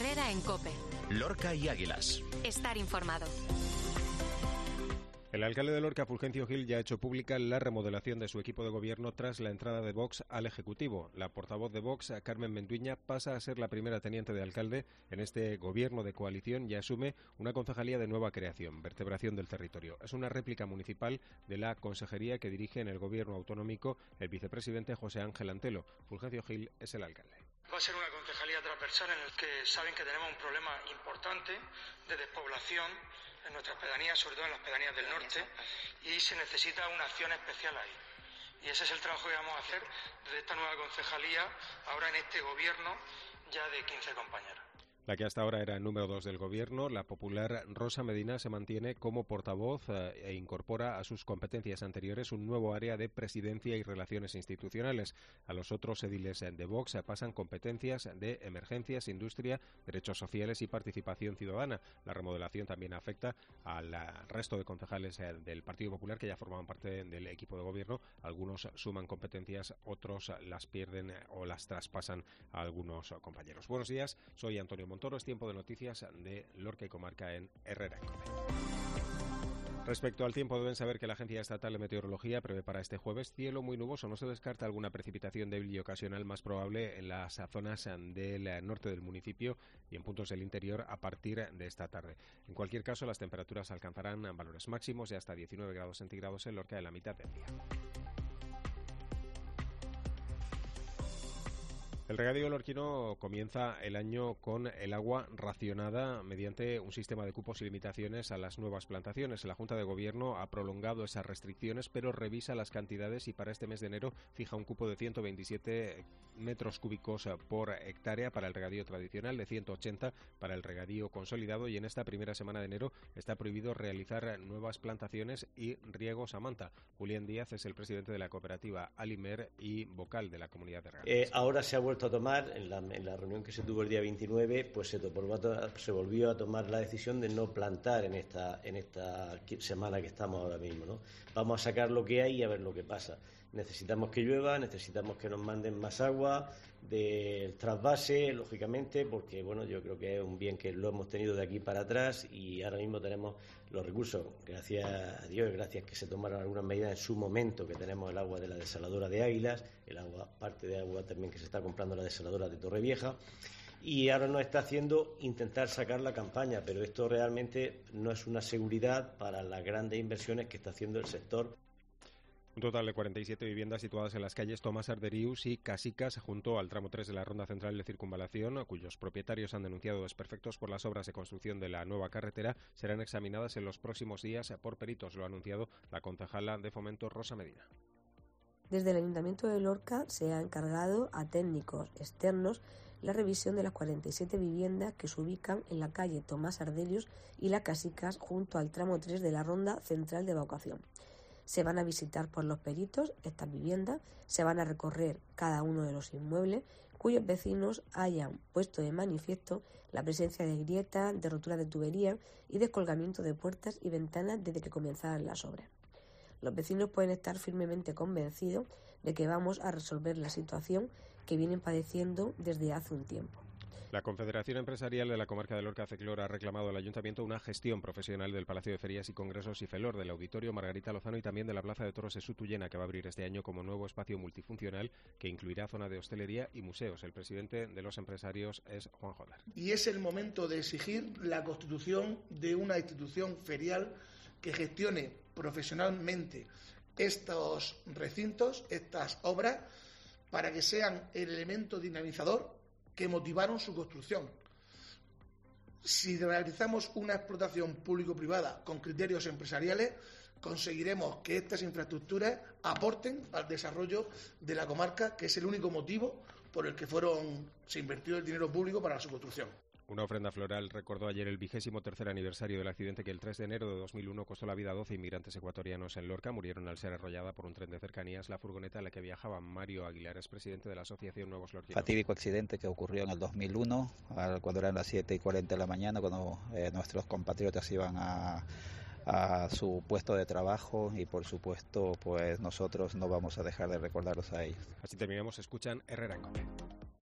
Herrera en COPE. Lorca y Águilas. Estar informado. El alcalde de Lorca, Fulgencio Gil, ya ha hecho pública la remodelación de su equipo de gobierno tras la entrada de Vox al Ejecutivo. La portavoz de Vox, Carmen Menduiña, pasa a ser la primera teniente de alcalde en este gobierno de coalición y asume una concejalía de nueva creación, vertebración del territorio. Es una réplica municipal de la consejería que dirige en el gobierno autonómico el vicepresidente José Ángel Antelo. Fulgencio Gil es el alcalde. Va a ser una concejalía transversal en el que saben que tenemos un problema importante de despoblación en nuestras pedanías, sobre todo en las pedanías del norte, y se necesita una acción especial ahí. Y ese es el trabajo que vamos a hacer desde esta nueva concejalía, ahora en este gobierno ya de 15 compañeros. La que hasta ahora era el número 2 del gobierno, la popular Rosa Medina, se mantiene como portavoz e incorpora a sus competencias anteriores un nuevo área de presidencia y relaciones institucionales. A los otros ediles de Vox pasan competencias de emergencias, industria, derechos sociales y participación ciudadana. La remodelación también afecta al resto de concejales del Partido Popular que ya formaban parte del equipo de gobierno. Algunos suman competencias, otros las pierden o las traspasan a algunos compañeros. Buenos días, soy Antonio Montoro, es tiempo de noticias de Lorca y Comarca en Herrera en COPE. Respecto al tiempo, deben saber que la Agencia Estatal de Meteorología prevé para este jueves cielo muy nuboso. No se descarta alguna precipitación débil y ocasional más probable en las zonas del norte del municipio y en puntos del interior a partir de esta tarde. En cualquier caso, las temperaturas alcanzarán valores máximos de hasta 19 grados centígrados en Lorca en la mitad del día. El regadío lorquino comienza el año con el agua racionada mediante un sistema de cupos y limitaciones a las nuevas plantaciones. La Junta de Gobierno ha prolongado esas restricciones, pero revisa las cantidades y para este mes de enero fija un cupo de 127 metros cúbicos por hectárea para el regadío tradicional, de 180 para el regadío consolidado, y en esta primera semana de enero está prohibido realizar nuevas plantaciones y riegos a manta. Julián Díaz es el presidente de la cooperativa Alimer y vocal de la comunidad de regantes. Ahora se ha vuelto a tomar, en la reunión que se tuvo el día 29, pues se volvió a tomar la decisión de no plantar en esta semana que estamos ahora mismo, ¿no? Vamos a sacar lo que hay y a ver lo que pasa. Necesitamos que llueva, necesitamos que nos manden más agua del trasvase, lógicamente, porque bueno, yo creo que es un bien que lo hemos tenido de aquí para atrás y ahora mismo tenemos los recursos, gracias a Dios, gracias que se tomaron algunas medidas en su momento, que tenemos el agua de la desaladora de Águilas, parte de agua también que se está comprando la desaladora de Torrevieja, y ahora nos está haciendo intentar sacar la campaña, pero esto realmente no es una seguridad para las grandes inversiones que está haciendo el sector. Un total de 47 viviendas situadas en las calles Tomás Arderius y Casicas, junto al tramo 3 de la ronda central de circunvalación, cuyos propietarios han denunciado desperfectos por las obras de construcción de la nueva carretera, serán examinadas en los próximos días por peritos. Lo ha anunciado la concejala de Fomento, Rosa Medina. Desde el Ayuntamiento de Lorca se ha encargado a técnicos externos la revisión de las 47 viviendas que se ubican en la calle Tomás Arderius y las Casicas, junto al tramo 3 de la ronda central de evacuación. Se van a visitar por los peritos estas viviendas, se van a recorrer cada uno de los inmuebles cuyos vecinos hayan puesto de manifiesto la presencia de grietas, de roturas de tuberías y descolgamiento de puertas y ventanas desde que comenzaran las obras. Los vecinos pueden estar firmemente convencidos de que vamos a resolver la situación que vienen padeciendo desde hace un tiempo. La Confederación Empresarial de la Comarca de Lorca, CECLOR, ha reclamado al Ayuntamiento una gestión profesional del Palacio de Ferias y Congresos y FELOR, del Auditorio Margarita Lozano y también de la Plaza de Toros de Sutuyena, que va a abrir este año como nuevo espacio multifuncional que incluirá zona de hostelería y museos. El presidente de los empresarios es Juan Jodar. Y es el momento de exigir la constitución de una institución ferial que gestione profesionalmente estos recintos, estas obras, para que sean el elemento dinamizador que motivaron su construcción. Si realizamos una explotación público-privada con criterios empresariales, conseguiremos que estas infraestructuras aporten al desarrollo de la comarca, que es el único motivo por el que se invirtió el dinero público para su construcción. Una ofrenda floral recordó ayer el 23º aniversario del accidente que el 3 de enero de 2001 costó la vida a 12 inmigrantes ecuatorianos en Lorca. Murieron al ser arrollada por un tren de cercanías la furgoneta en la que viajaba Mario Aguilar, es presidente de la Asociación Nuevos Lorquinos. Fatídico accidente que ocurrió en el 2001, cuando eran las 7:40 de la mañana, cuando nuestros compatriotas iban a su puesto de trabajo y, por supuesto, pues nosotros no vamos a dejar de recordarlos a ellos. Así terminamos. Escuchan Herrera en COPE.